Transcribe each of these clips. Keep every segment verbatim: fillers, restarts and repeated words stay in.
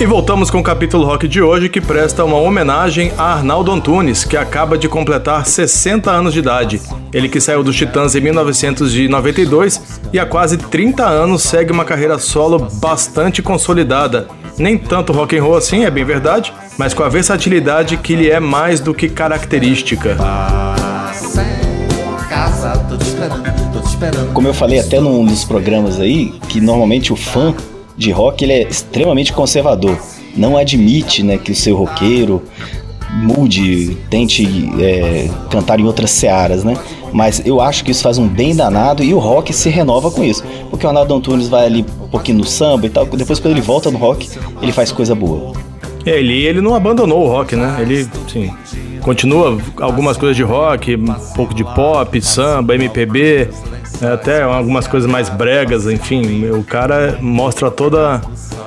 E voltamos com o capítulo rock de hoje, que presta uma homenagem a Arnaldo Antunes, que acaba de completar sessenta anos de idade. Ele que saiu dos Titãs em mil novecentos e noventa e dois e há quase trinta anos segue uma carreira solo bastante consolidada. Nem tanto rock and roll assim, é bem verdade, mas com a versatilidade que lhe é mais do que característica. Como eu falei até num dos programas aí, que normalmente o fã de rock ele é extremamente conservador. Não admite, né, que o seu roqueiro mude, tente é, cantar em outras searas, né? Mas eu acho que isso faz um bem danado e o rock se renova com isso. Porque o Arnaldo Antunes vai ali um pouquinho no samba e tal, depois quando ele volta no rock, ele faz coisa boa. É, ele, ele não abandonou o rock, né? Ele, sim, continua algumas coisas de rock, um pouco de pop, samba, M P B, até algumas coisas mais bregas, enfim. O cara mostra toda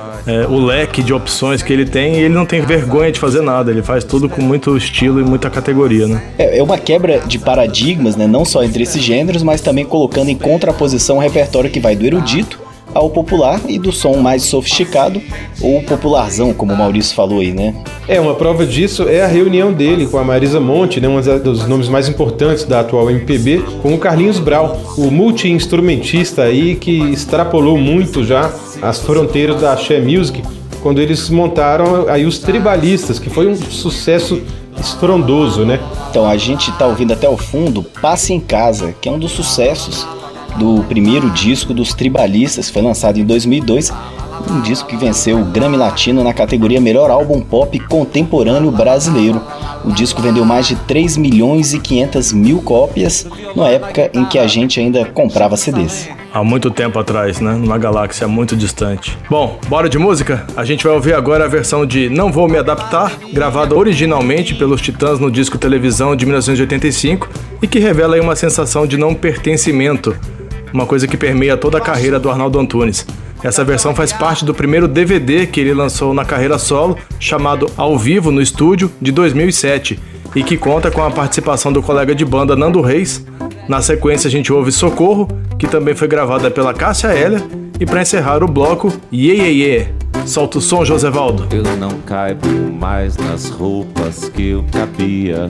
é, o leque de opções que ele tem e ele não tem vergonha de fazer nada. Ele faz tudo com muito estilo e muita categoria, né? É, é uma quebra de paradigmas, né? Não só entre esses gêneros, mas também colocando em contraposição um repertório que vai do erudito ao popular e do som mais sofisticado ou popularzão, como o Maurício falou aí, né? É, uma prova disso é a reunião dele com a Marisa Monte, né, um dos nomes mais importantes da atual M P B, com o Carlinhos Brau, o multi-instrumentista aí que extrapolou muito já as fronteiras da Axé Music, quando eles montaram aí os Tribalistas, que foi um sucesso estrondoso, né? Então a gente tá ouvindo até o fundo Passe em Casa, que é um dos sucessos do primeiro disco dos Tribalistas, foi lançado em dois mil e dois, um disco que venceu o Grammy Latino na categoria Melhor Álbum Pop Contemporâneo Brasileiro. O disco vendeu mais de três milhões e quinhentas mil cópias, na época em que a gente ainda comprava C Ds. Há muito tempo atrás, né? Numa galáxia muito distante. Bom, bora de música? A gente vai ouvir agora a versão de Não Vou Me Adaptar, gravada originalmente pelos Titãs no disco Televisão de mil novecentos e oitenta e cinco e que revela aí uma sensação de não pertencimento, uma coisa que permeia toda a carreira do Arnaldo Antunes. Essa versão faz parte do primeiro D V D que ele lançou na carreira solo, chamado Ao Vivo no Estúdio, de dois mil e sete, e que conta com a participação do colega de banda Nando Reis. Na sequência a gente ouve Socorro, que também foi gravada pela Cássia Eller, e para encerrar o bloco, Iê Iê Iê. Solta o som, Josevaldo. Eu não caibo mais nas roupas que eu cabia.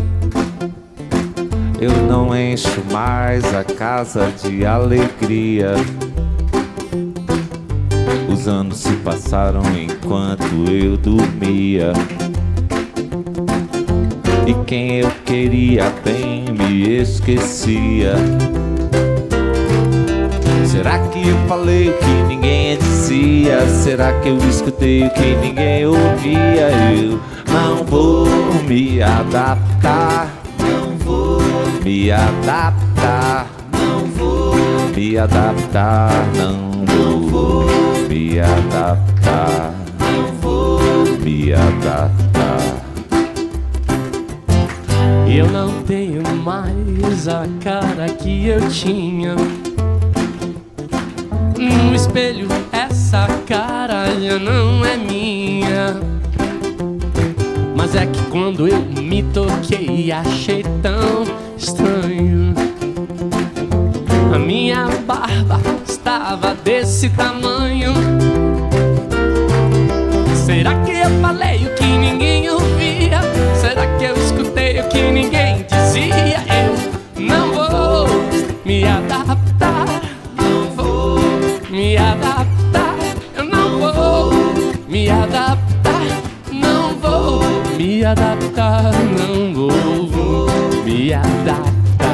Eu não encho mais a casa de alegria. Os anos se passaram enquanto eu dormia. E quem eu queria bem me esquecia. Será que eu falei o que ninguém dizia? Será que eu escutei o que ninguém ouvia? Eu não vou me adaptar. Me adaptar, não vou me adaptar, não vou me adaptar, não vou me adaptar. Eu não tenho mais a cara que eu tinha. No espelho essa cara já não é minha. Mas é que quando eu me toquei achei tão estranho. A minha barba estava desse tamanho. Será que eu falei o que ninguém ouvia? Será que eu escutei o que ninguém dizia? Eu não vou me adaptar. Não vou me adaptar. Eu não vou me adaptar. Não vou me adaptar. Não vou me adaptar.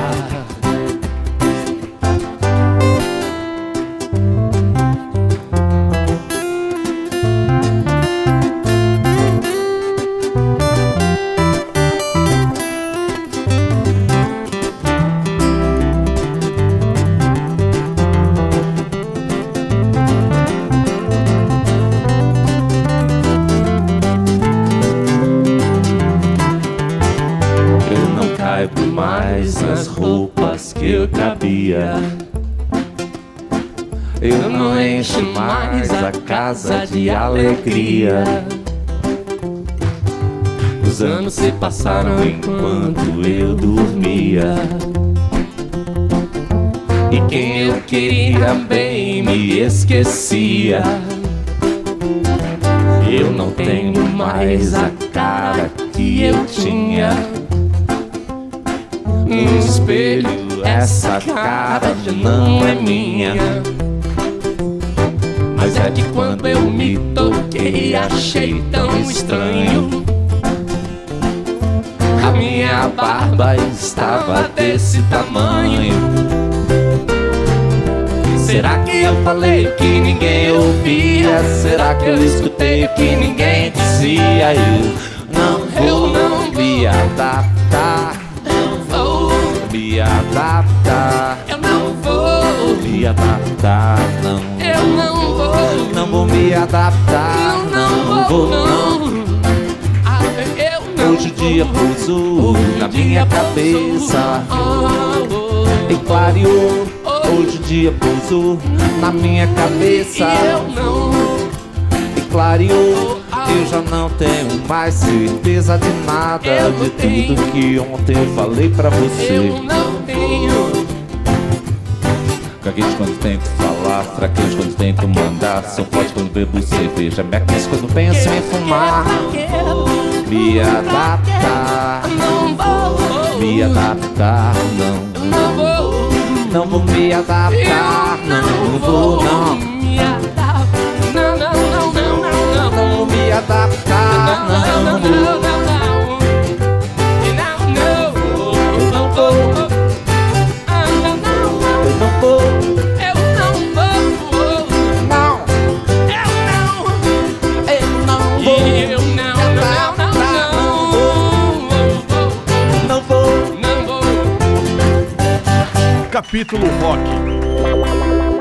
Nas roupas que eu cabia. Eu não encho mais a casa de alegria. Os anos se passaram enquanto eu dormia. E quem eu queria bem me esquecia. Eu não tenho mais a cara que eu tinha. No espelho essa cara já não é minha. Mas é que quando eu me toquei achei tão estranho. A minha barba estava desse tamanho. Será que eu falei o que ninguém ouvia? Será que eu escutei o que ninguém dizia? Eu não vou não me adaptar. Não vou Me adaptar. Eu não vou Me adaptar, não. Eu não vou Não vou me adaptar, não vou, não. Ah, eu não Hoje o dia pousou na minha cabeça e clareou. Hoje o dia pousou na minha cabeça E eu não e clareou. Eu já não tenho mais certeza de nada, Eu de tenho. tudo que ontem eu falei pra você. Eu não tenho. Gaguejo quando tento falar, fraquejo quando tento mandar. Sou forte quando bebo cerveja, me aqueço quando penso em fumar. Me adaptar, Não vou me adaptar, não. Não vou Não vou me adaptar, não vou, não. me adaptar. Não, não, não, não, não, não. Não vou me adaptar, Não, não, não não, não, vou. não, não. Eu não vou. Ah, não, não, não. Eu não vou, Eu não vou. não. Eu não. Eu não vou, Eu não, não, não, não. não vou. Não vou. Capítulo Rock.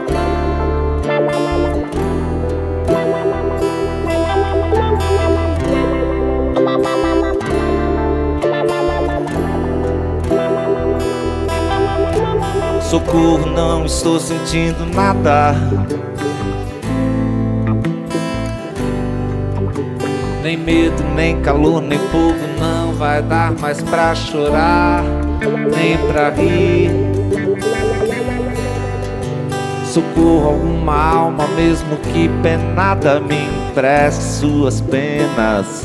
Socorro, não estou sentindo nada. Nem medo, nem calor, nem fogo. Não vai dar mais pra chorar, nem pra rir. Socorro, alguma alma, mesmo que penada, me empreste suas penas.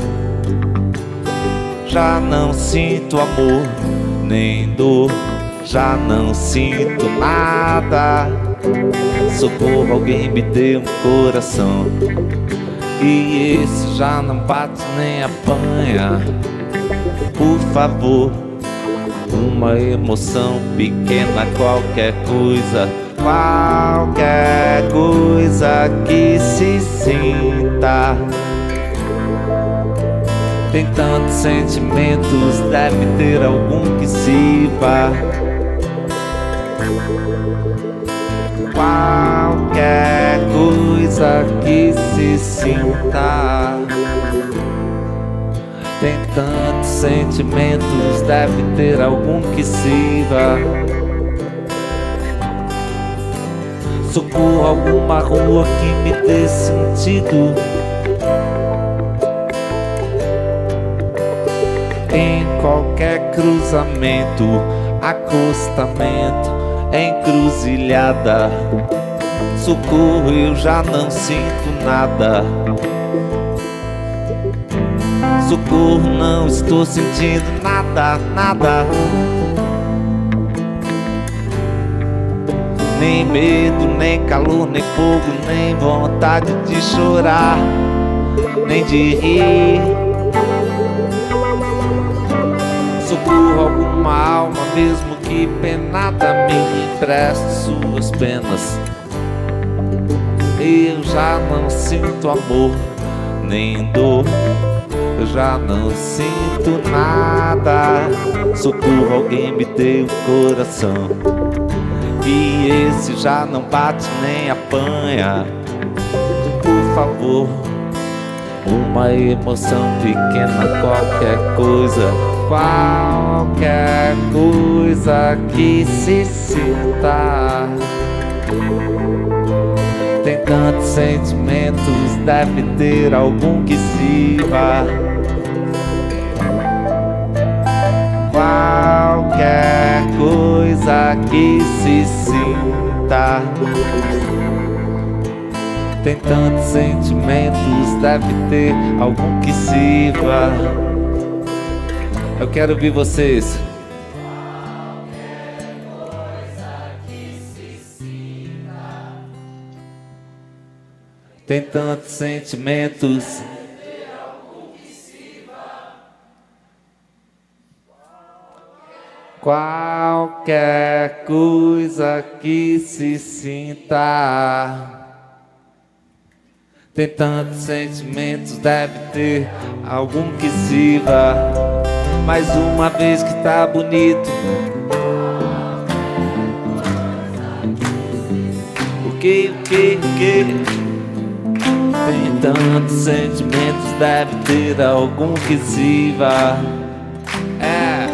Já não sinto amor, nem dor. Já não sinto nada. Socorro, alguém me dê um coração. E esse já não bate nem apanha. Por favor, uma emoção pequena, qualquer coisa. Qualquer coisa que se sinta. Tem tantos sentimentos, deve ter algum que sirva. Qualquer coisa que se sinta. Tem tantos sentimentos, deve ter algum que sirva. Socorro, alguma rua que me dê sentido. Em qualquer cruzamento, acostamento, encruzilhada. Socorro, eu já não sinto nada. Socorro, não estou sentindo nada, nada. Nem medo, nem calor, nem fogo, nem vontade de chorar, nem de rir. Socorro, alguma alma, mesmo que penada, me empreste suas penas. Eu já não sinto amor, nem dor. Eu já não sinto nada. Socorro, alguém me dê um coração. E esse já não bate nem apanha. Por favor, uma emoção pequena, qualquer coisa. Qualquer coisa que se sinta. Tem tantos sentimentos, deve ter algum que sirva. Qualquer coisa que se sinta. Tem tantos sentimentos, deve ter algum que sirva. Eu quero ouvir vocês. Tem tantos sentimentos. Qualquer coisa que se sinta. Tem tantos sentimentos, deve ter algum que sirva. Mais uma vez que tá bonito. O que, o que, o que? Tem tantos sentimentos, deve ter algum que sirva. É.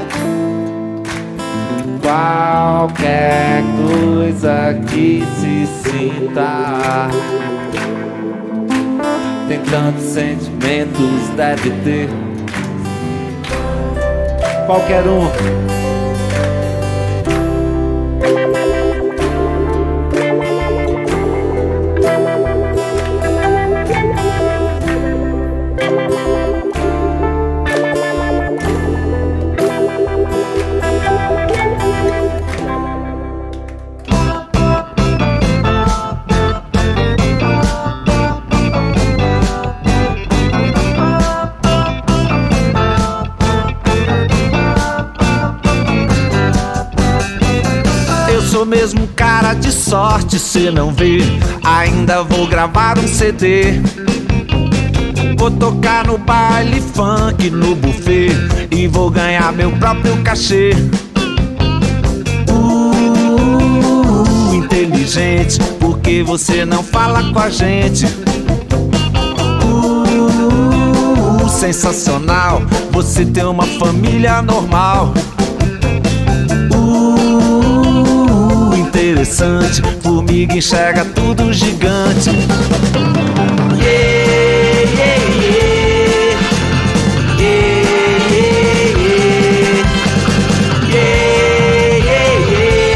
Qualquer coisa que se sinta. Tem tantos sentimentos, deve ter qualquer um. Sou mesmo cara de sorte, cê não vê. Ainda vou gravar um C D. Vou tocar no baile funk, no buffet, e vou ganhar meu próprio cachê. Uh, inteligente, porque você não fala com a gente? Uh, sensacional, você tem uma família normal. Interessante, formiga enxerga tudo gigante. Yeah, yeah, yeah. Yeah, yeah, yeah. Yeah,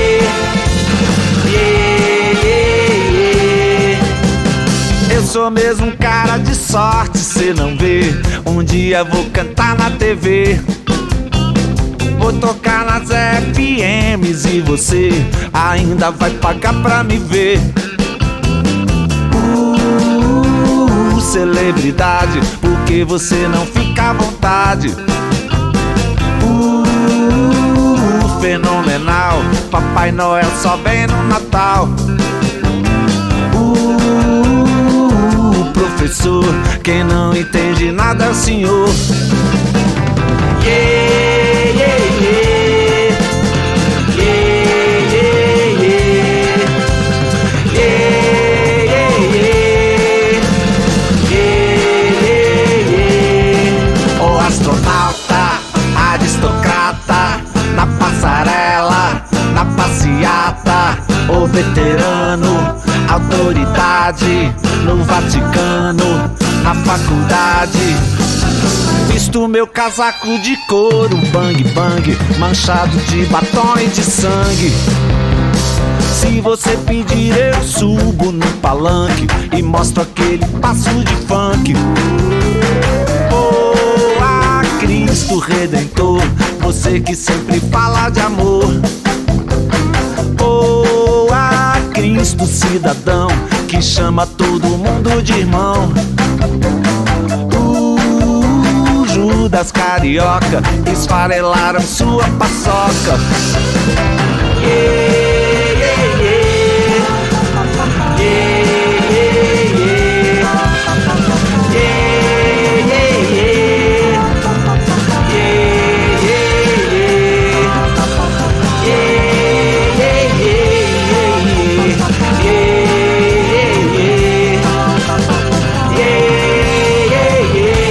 yeah, yeah. Yeah. Eu sou mesmo um cara de sorte, cê não vê. Um dia vou cantar na T V. Vou tocar nas F Ms e você ainda vai pagar pra me ver. Uh, celebridade, porque você não fica à vontade. Uh, fenomenal, Papai Noel só vem no Natal. Uh, professor, quem não entende nada é o senhor. Yeah. Yeah, yeah. Yeah, yeah, yeah. Yeah, yeah, yeah. Yeah, yeah, yeah. O astronauta, aristocrata, na passarela, na passeata. O veterano, autoridade, no Vaticano, na faculdade. Visto meu casaco de couro, bang bang, manchado de batom e de sangue. Se você pedir eu subo no palanque e mostro aquele passo de funk. Oh, a Cristo Redentor, você que sempre fala de amor. Oh, a Cristo cidadão, que chama todo mundo de irmão. Das carioca esfarelaram sua paçoca. Yeah, yeah, yeah. Yeah, yeah, yeah. Yeah, yeah, yeah. Yeah, yeah, yeah. Yeah, yeah, yeah. Yeah, yeah, yeah. Yeah, yeah.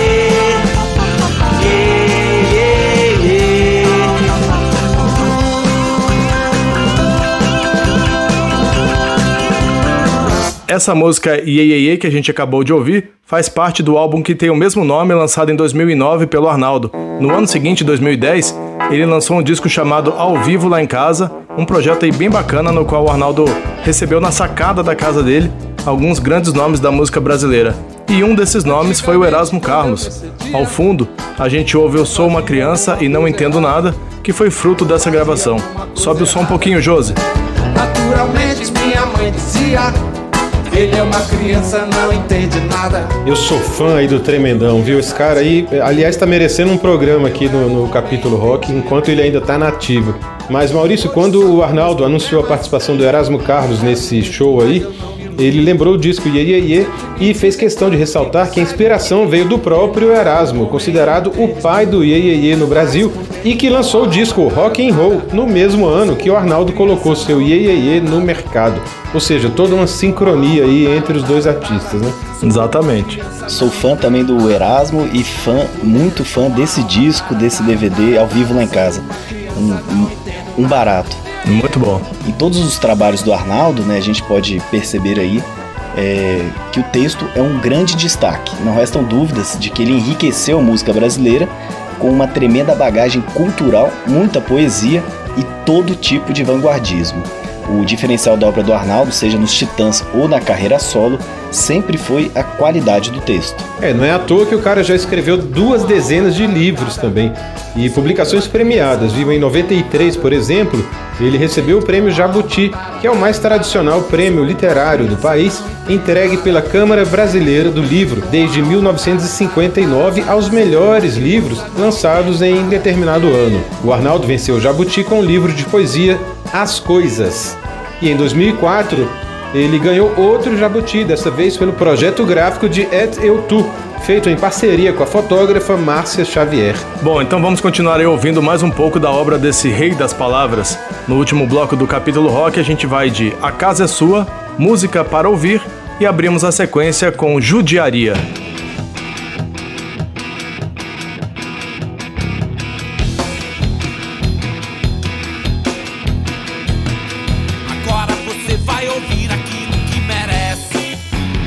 Essa música Yeah, Yeah, Yeah que a gente acabou de ouvir faz parte do álbum que tem o mesmo nome, lançado em dois mil e nove pelo Arnaldo. No ano seguinte, dois mil e dez, ele lançou um disco chamado Ao Vivo Lá em Casa, um projeto aí bem bacana no qual o Arnaldo recebeu na sacada da casa dele alguns grandes nomes da música brasileira. E um desses nomes foi o Erasmo Carlos. Ao fundo, a gente ouve Eu Sou Uma Criança e Não Entendo Nada, que foi fruto dessa gravação. Sobe o som um pouquinho, Josi. Naturalmente minha mãe dizia: ele é uma criança, não entende nada. Eu sou fã aí do Tremendão, viu? Esse cara aí, aliás, tá merecendo um programa aqui no, no Capítulo Rock, enquanto ele ainda tá nativo. Mas, Maurício, quando o Arnaldo anunciou a participação do Erasmo Carlos nesse show aí, ele lembrou o disco Iê Iê Iê e fez questão de ressaltar que a inspiração veio do próprio Erasmo, considerado o pai do Iê Iê Iê no Brasil, e que lançou o disco Rock and Roll no mesmo ano que o Arnaldo colocou seu Iê Iê Iê no mercado. Ou seja, toda uma sincronia aí entre os dois artistas, né? Exatamente. Sou fã também do Erasmo e fã, muito fã desse disco, desse D V D ao vivo lá em casa. Um, um, um barato. Muito bom. Em todos os trabalhos do Arnaldo, né, a gente pode perceber aí é, que o texto é um grande destaque. Não restam dúvidas de que ele enriqueceu a música brasileira com uma tremenda bagagem cultural, muita poesia e todo tipo de vanguardismo. O diferencial da obra do Arnaldo, seja nos Titãs ou na carreira solo, sempre foi a qualidade do texto. É, não é à toa que o cara já escreveu duas dezenas de livros também e publicações premiadas, viu? Em noventa e três, por exemplo, ele recebeu o prêmio Jabuti, que é o mais tradicional prêmio literário do país, entregue pela Câmara Brasileira do Livro, desde mil novecentos e cinquenta e nove aos melhores livros lançados em determinado ano. O Arnaldo venceu o Jabuti com o livro de poesia As Coisas. E em dois mil e quatro, ele ganhou outro Jabuti, dessa vez pelo projeto gráfico de Et Eu Tu, feito em parceria com a fotógrafa Márcia Xavier. Bom, então vamos continuar aí ouvindo mais um pouco da obra desse rei das palavras. No último bloco do Capítulo Rock, a gente vai de A Casa é Sua, Música para Ouvir, e abrimos a sequência com Judiaria. Agora você vai ouvir aquilo que merece.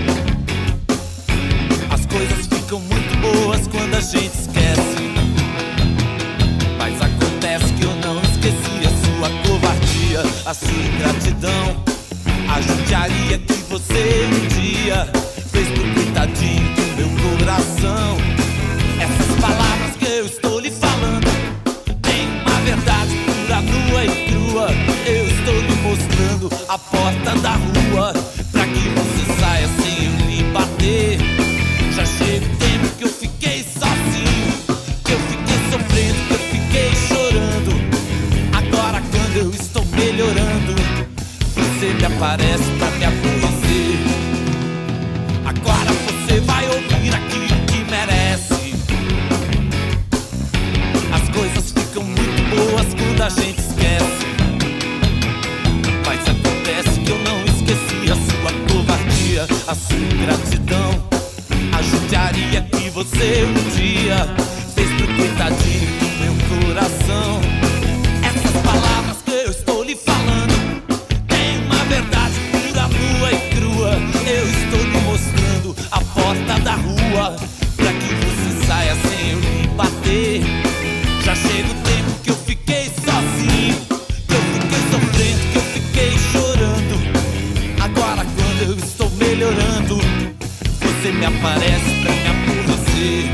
As coisas ficam muito boas quando a gente esquece. Mas acontece que eu não esqueci a sua covardia, a sua ingratidão, a judiaria que você um dia fez pro coitadinho do meu coração. Essas palavras que eu estou lhe falando tem uma verdade pura, nua e crua. Eu estou lhe mostrando a porta da rua pra que você saia sem eu lhe bater. Já chega o tempo que eu fiquei sozinho, que eu fiquei sofrendo, que eu fiquei chorando. Agora quando eu estou melhorando, você me aparece pra me aborrecer. Agora você vai ouvir aquilo que merece. As coisas ficam muito boas quando a gente esquece. Mas acontece que eu não esqueci a sua covardia, a sua ingratidão, a judiaria que você um dia fez pro coitadinho do meu coração. Essas palavras que eu estou lhe falando tem uma verdade pura, nua e crua. Eu estou lhe mostrando a porta da rua pra que você saia sem eu lhe bater. Já chega o tempo que eu fiquei sozinho, que eu fiquei sofrendo, que eu fiquei chorando. Agora quando eu estou melhorando, você me aparece pra me aborrecer.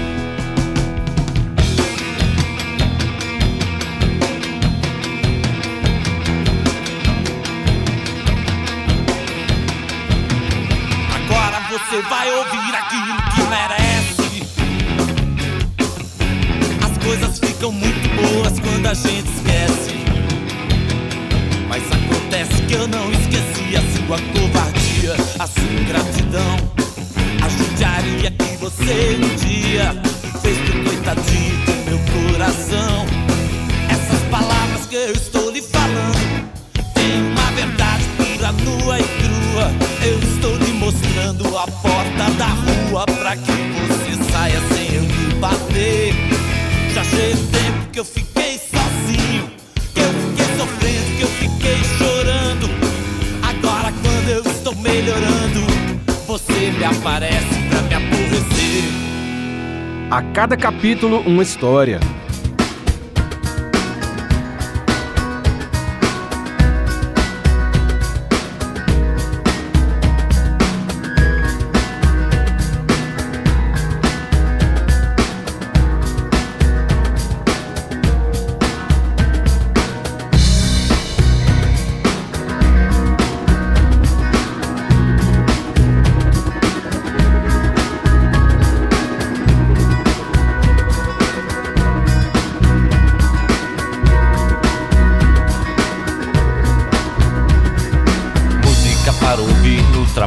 Agora você vai ouvir aquilo que merece. As coisas ficam muito boas quando a gente esquece. Mas acontece que eu não esqueci a sua covardia, a sua ingratidão, a judiaria que você um dia fez pro coitadinho do meu coração. Essas palavras que eu estou lhe falando tem uma verdade pura, nua e crua. Eu estou lhe mostrando a porta da rua pra que você saia sem eu lhe bater. Já chega o tempo que eu fiquei sozinho, que eu fiquei sofrendo, que eu fiquei chorando. Agora quando eu estou melhorando, você me aparece pra me aborrecer. A cada capítulo, uma história.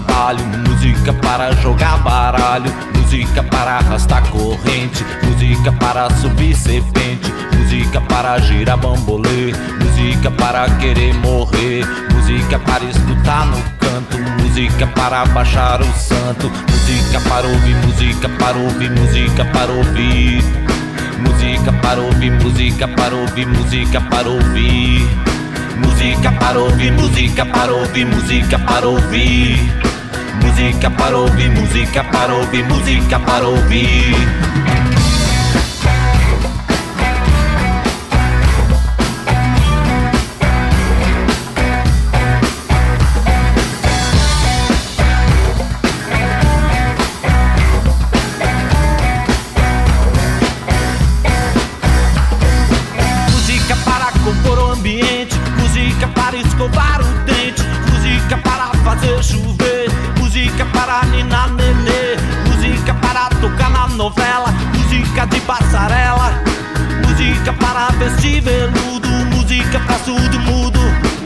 trabalho, música para jogar baralho, música para arrastar corrente, música para subir serpente, música para girar bambolê, música para querer morrer, música para escutar no canto, música para baixar o santo, música para ouvir, música para ouvir, música para ouvir, música para ouvir, música para ouvir, música para ouvir, música para ouvir, música para ouvir, música para ouvir, música para ouvir, música para ouvir, música para ouvir. Escovar o dente, música para fazer chover, música para ninar nenê, música para tocar na novela, música de passarela, música para vestir veludo, música pra surdo mudo.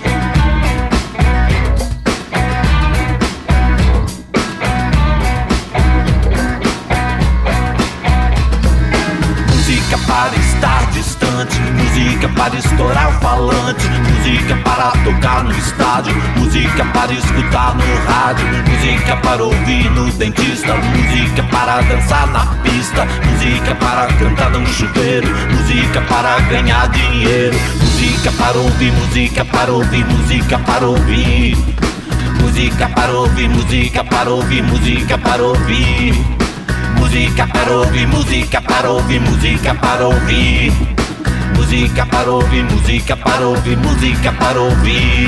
Música para estar distante, música para estourar o falante, música para tocar no estádio, música para escutar no rádio, música para ouvir no dentista, música para dançar na pista, música para cantar no chuveiro, música para ganhar dinheiro, música para ouvir, música para ouvir, música para ouvir, música para ouvir, música para ouvir, música para ouvir, música para ouvir, música para ouvir, música para ouvir, música para ouvir, música para ouvir, música para ouvir.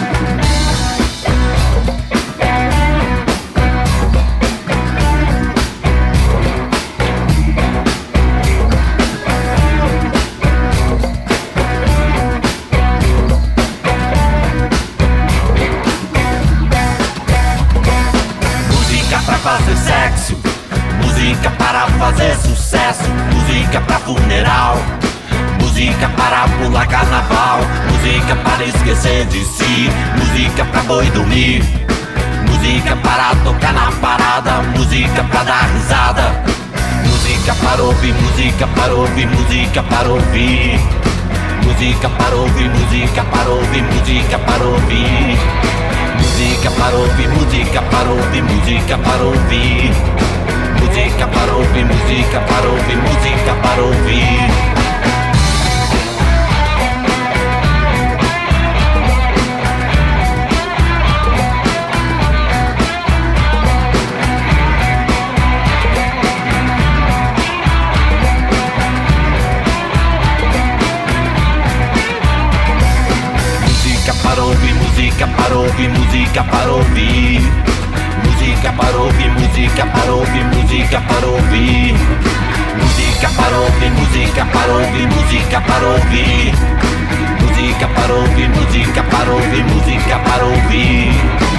Música para fazer sexo, música para fazer sucesso, música para funeral, música para pular carnaval, música para esquecer de si, música pra boi dormir, música para tocar na parada, música pra dar risada, música para ouvir, música para ouvir, música para ouvir, música para ouvir, música para ouvir, música para ouvir, música para ouvir, música para ouvir, música para ouvir, música para ouvir, música para ouvir, música para ouvir. Música para ouvir, música para ouvir, música para ouvir, música para ouvir, música para ouvir, música para ouvir, música para ouvir, música para ouvir, música para ouvir, música para ouvir, música para ouvir.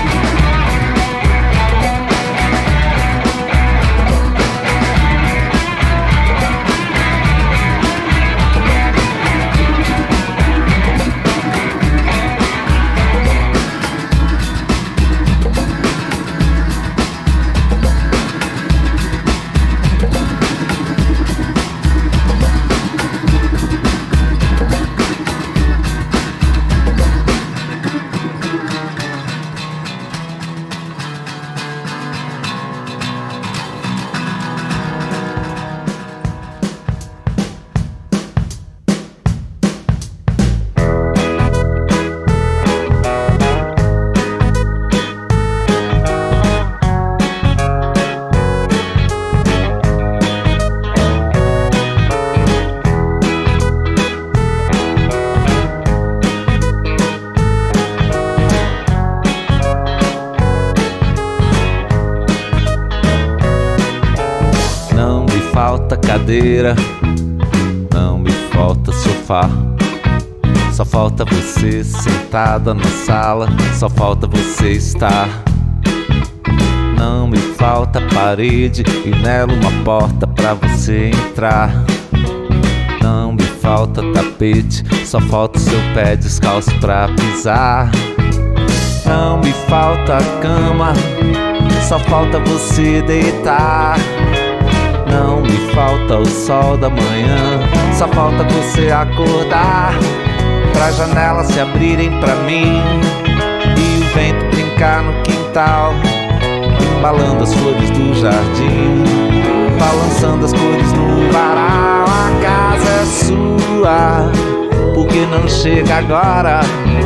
Cadeira, não me falta sofá, só falta você sentada na sala, só falta você estar. Não me falta parede e nela uma porta pra você entrar. Não me falta tapete, só falta seu pé descalço pra pisar. Não me falta cama, só falta você deitar. Não me falta o sol da manhã, só falta você acordar. Pra janelas se abrirem pra mim e o vento brincar no quintal, embalando as flores do jardim, balançando as cores no varal. A casa é sua, por que não chega agora?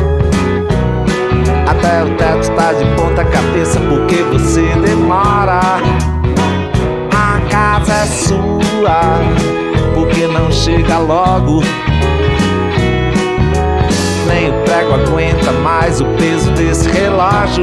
Até o teto tá de ponta cabeça, porque você demora. A casa é sua, por que não chega logo? Nem o prego aguenta mais o peso desse relógio.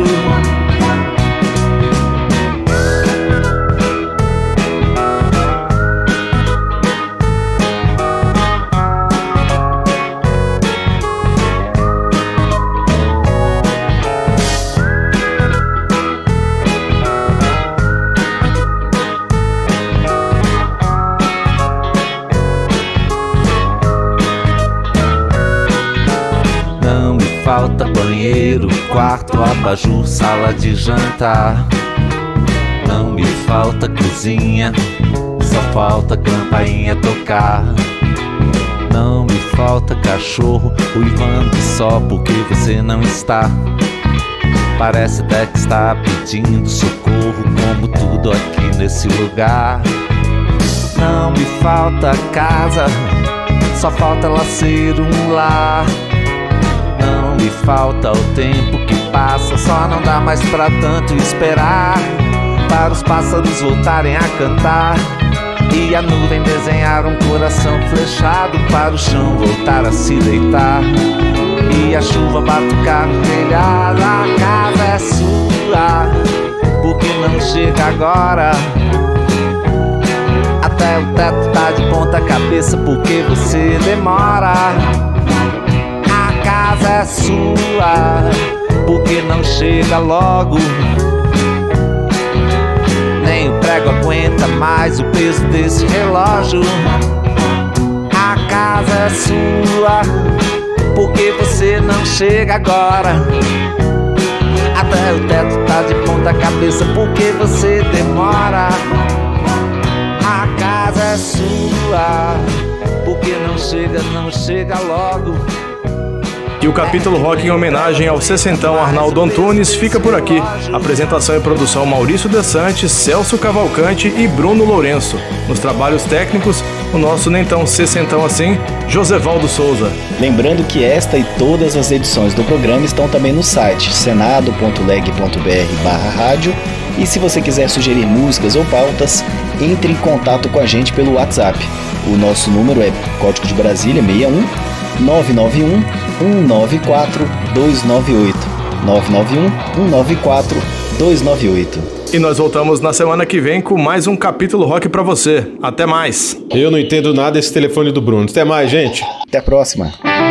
Falta banheiro, quarto, abajur, sala de jantar. Não me falta cozinha, só falta campainha tocar. Não me falta cachorro uivando só porque você não está. Parece até que está pedindo socorro, como tudo aqui nesse lugar. Não me falta casa, só falta ela ser um lar. Não me falta o tempo que passa, só não dá mais pra tanto esperar. Para os pássaros voltarem a cantar e a nuvem desenhar um coração flechado, para o chão voltar a se deitar e a chuva batucar no telhado. A casa é sua, por que não chega agora? Até o teto tá de ponta cabeça, porque você demora. A casa é sua, porque não chega logo? Nem o prego aguenta mais o peso desse relógio. A casa é sua, porque você não chega agora? Até o teto tá de ponta cabeça, porque você demora. A casa é sua, porque não chega, não chega logo. E o capítulo rock em homenagem ao sessentão Arnaldo Antunes fica por aqui. Apresentação e produção Maurício Dessantes, Celso Cavalcante e Bruno Lourenço. Nos trabalhos técnicos, o nosso nem tão sessentão assim, Josevaldo Souza. Lembrando que esta e todas as edições do programa estão também no site senado ponto leg ponto br barra rádio. E se você quiser sugerir músicas ou pautas, entre em contato com a gente pelo WhatsApp. O nosso número é Código de Brasília sessenta e um, nove nove um, um nove quatro, dois nove oito. nove nove um, um nove quatro, dois nove oito. E nós voltamos na semana que vem com mais um capítulo rock pra você. Até mais. Eu não entendo nada desse telefone do Bruno. Até mais, gente. Até a próxima.